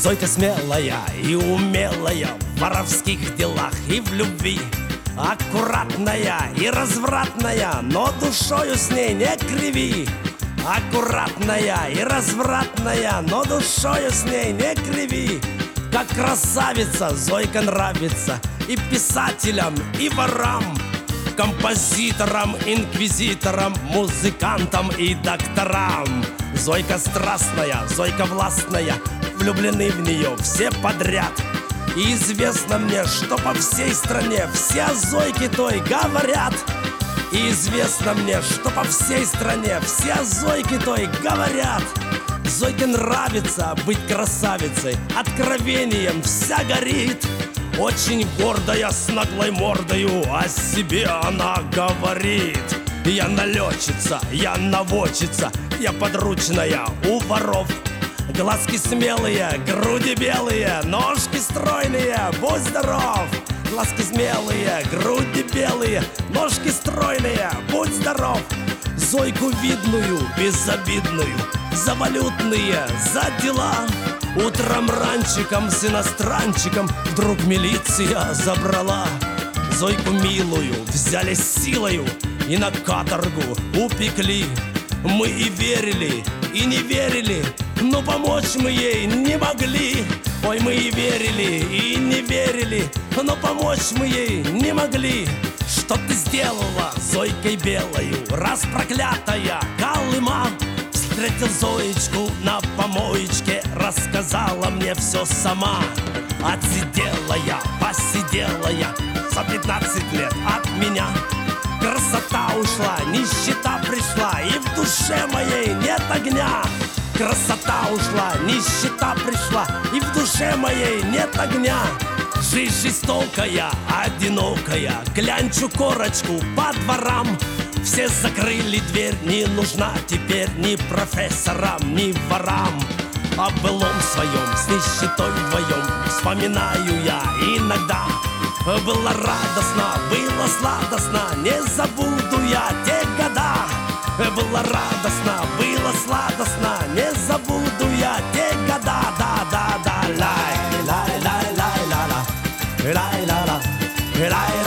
Зойка смелая и умелая в воровских делах и в любви, аккуратная и развратная, но душою с ней не криви. Аккуратная и развратная, но душою с ней не криви. Как красавица Зойка нравится и писателям, и ворам, композиторам, инквизиторам, музыкантам и докторам. Зойка страстная, Зойка властная, влюблены в нее все подряд. И известно мне, что по всей стране все о Зойке той говорят. И известно мне, что по всей стране все о Зойке той говорят. Зойке нравится быть красавицей, откровением вся горит. Очень гордая, с наглой мордою о себе она говорит. Я налетчица, я наводчица, я подручная у воров. Глазки смелые, груди белые, ножки стройные, будь здоров. Глазки смелые, груди белые, ножки стройные, будь здоров. Зойку видную, безобидную, за валютные, за дела. Утром ранчиком с иностранчиком вдруг милиция забрала. Зойку милую взяли силою и на каторгу упекли. Мы и верили, и не верили, но помочь мы ей не могли. Ой, мы и верили, и не верили, но помочь мы ей не могли. Что ты сделала Зойкой белою, раз проклятая Колыма? Встретил Зоечку на помоечке, рассказала мне все сама. Отсидела я, посидела я за 15 лет от меня. Красота ушла, нищета пришла, и в душе моей нет огня. Красота ушла, нищета пришла, и в душе моей нет огня. Жизнь жестокая, одинокая, клянчу корочку по дворам. Все закрыли дверь, не нужна теперь ни профессорам, ни ворам. О былом своем с нищетой вдвоем вспоминаю я иногда. Было радостно, было сладостно, не забуду я те года. Было радостно, было сладостно, не забуду я те года. Да-да-да, лай-лай-лай-лай-ла-ла, лай-ла-ла, лай.